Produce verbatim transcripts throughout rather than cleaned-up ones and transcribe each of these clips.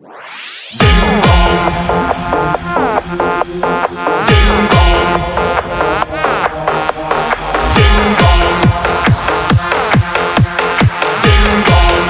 Ding Dong. Ding Dong. Ding Dong. Ding Dong.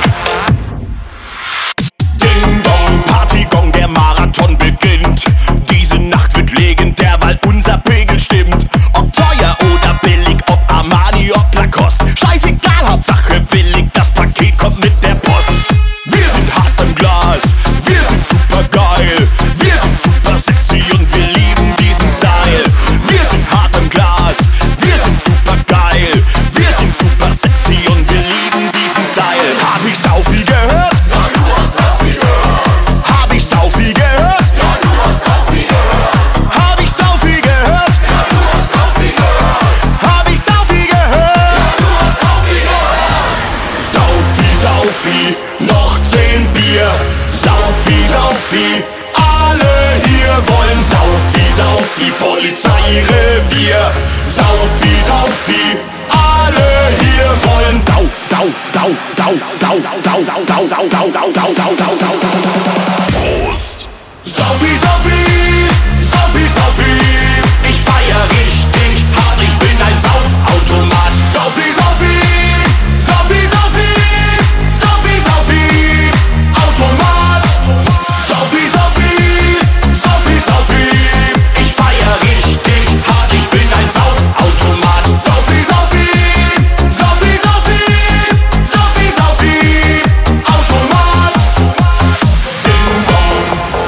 Ding Dong. Partygong, der Marathon beginnt. Diese Nacht wird legendär, weil unser Pegel stimmt. Ob teuer oder billig, ob Armani, ob Lacoste. Scheißegal, Hauptsache willig, das Paket kommt mit der Post. Wir sind hart im Glas, wir sind super geil. Wir sind super sexy und wir lieben diesen Style. Wir sind hart im Glas, wir sind super geil. Wir sind super sexy und wir lieben diesen Style. Hab ich sau viel gehört? Ja, du hast sau viel gehört. Hab ich sau viel gehört? Ja, du hast sau viel gehört. Hab ich sau viel gehört? Ja, du hast sau viel gehört. Hab ich sau viel gehört? Du hast sau viel gehört. Saufi, Saufi, noch zehn Bier. Saufi, Saufi, alle hier wollen Saufi, Saufi, Polizeirevier. Saufi, Saufi, alle hier wollen Sau, Sau, Sau, Sau, Sau, Sau, Sau, Sau, Sau, Sau, Sau, Sau, Sau, Sau, Sau, Sau. Prost! Saufi, Saufi, Saufi, Saufi, ich feier richtig hart, ich bin ein Saufautomat. Saufi, Saufi, Saufi, Saufi, Saufi, Saufi, Automat. Saufi, Saufi, Saufi, Saufi, ich feier richtig hart, ich bin ein Saufautomat. Saufi, Saufi, Saufi, Saufi, Saufi, Saufi, Automat. Ding Dong.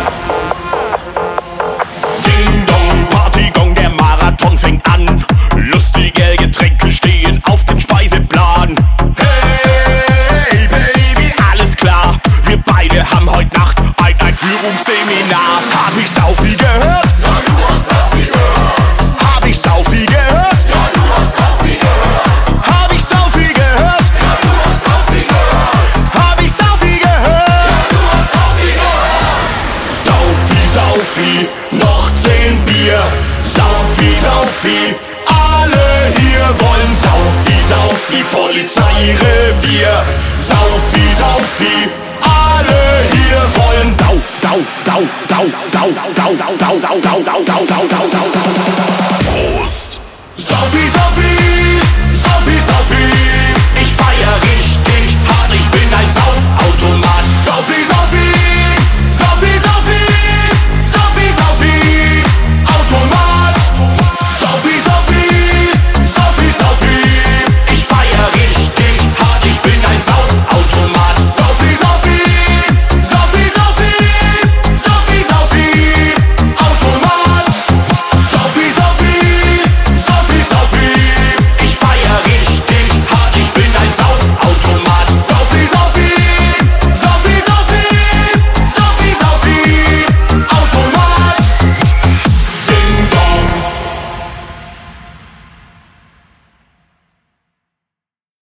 Ding Dong, Partygong, der Marathon fängt an. Lustige Getränke stehen auf dem Speiseplan. Hey Baby, alles klar, wir beide haben heute Nacht ein Einführungsseminar. Hab ich sau viel gehört? Ja, du hast sau viel gehört. Hab ich sau viel gehört? Ja, du hast sau viel gehört. Hab ich sau viel gehört? Ja, du hast sau viel gehört. Hab ich sau viel gehört? Du hast sau viel gehört. Saufi, Saufi, noch zehn Bier. Saufi, Saufi, alle hier wollen Saufi, Saufi, Polizeirevier.